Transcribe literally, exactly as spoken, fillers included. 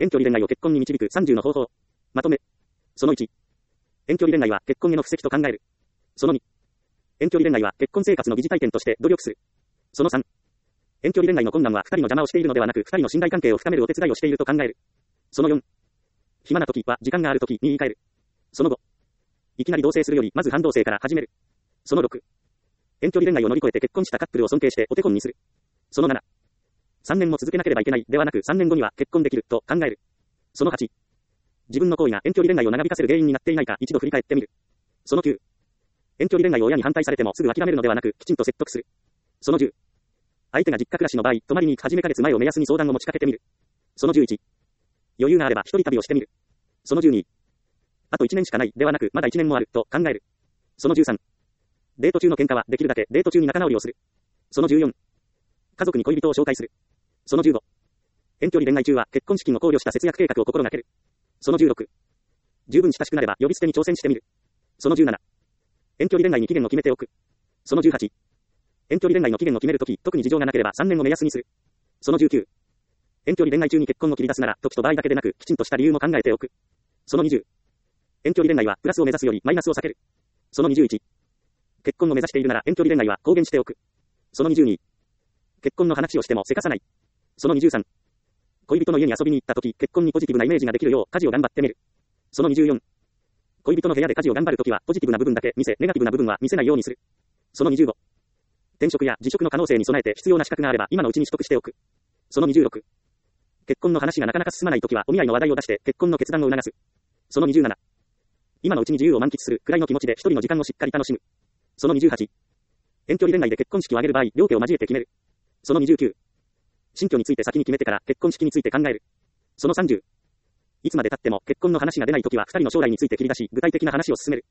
遠距離恋愛を結婚に導くさんじゅうの方法。まとめ。そのいち。遠距離恋愛は結婚への布石と考える。そのに。遠距離恋愛は結婚生活の疑似体験として努力する。そのさん。遠距離恋愛の困難は二人の邪魔をしているのではなく二人の信頼関係を深めるお手伝いをしていると考える。そのよん。暇な時は時間がある時に言い換える。そのご。いきなり同棲するよりまず半同棲から始める。そのろく。遠距離恋愛を乗り越えて結婚したカップルを尊敬してお手本にする。そのなな。さんねんも続けなければいけないではなくさんねんごには結婚できると考える。そのはち。自分の行為が遠距離恋愛を長引かせる原因になっていないか一度振り返ってみる。そのきゅう。遠距離恋愛を親に反対されてもすぐ諦めるのではなくきちんと説得する。そのじゅう。相手が実家暮らしの場合、泊まりに行く始めかげつまえを目安に相談を持ちかけてみる。そのじゅういち。余裕があれば一人旅をしてみる。そのじゅうに。あといちねんしかないではなくまだいちねんもあると考える。そのじゅうさん。デート中の喧嘩はできるだけデート中に仲直りをする。そのじゅうよん。家族に恋人を紹介する。そのじゅうご。遠距離恋愛中は結婚資金を考慮した節約計画を心がける。そのじゅうろく。十分親しくなれば呼び捨てに挑戦してみる。そのじゅうなな。遠距離恋愛に期限を決めておく。そのじゅうはち。遠距離恋愛の期限を決めるとき、特に事情がなければさんねんを目安にする。そのじゅうきゅう。遠距離恋愛中に結婚を切り出すなら、時と場合だけでなく、きちんとした理由も考えておく。そのにじゅう。遠距離恋愛はプラスを目指すよりマイナスを避ける。そのにじゅういち。結婚を目指しているなら遠距離恋愛は公言しておく。そのにじゅうに。結婚の話をしてもせかさない。そのにじゅうさん。恋人の家に遊びに行ったとき、結婚にポジティブなイメージができるよう家事を頑張ってみる。そのにじゅうよん。恋人の部屋で家事を頑張るときはポジティブな部分だけ見せ、ネガティブな部分は見せないようにする。そのにじゅうご。転職や辞職の可能性に備えて必要な資格があれば今のうちに取得しておく。そのにじゅうろく。結婚の話がなかなか進まないときはお見合いの話題を出して結婚の決断を促す。そのにじゅうなな。今のうちに自由を満喫するくらいの気持ちで一人の時間をしっかり楽しむ。そのにじゅうはち。遠距離恋愛で結婚式を挙げる場合、両家を交えて決める。そのにじゅうきゅう。新居について先に決めてから結婚式について考える。そのさんじゅう。いつまで経っても結婚の話が出ないときは二人の将来について切り出し、具体的な話を進める。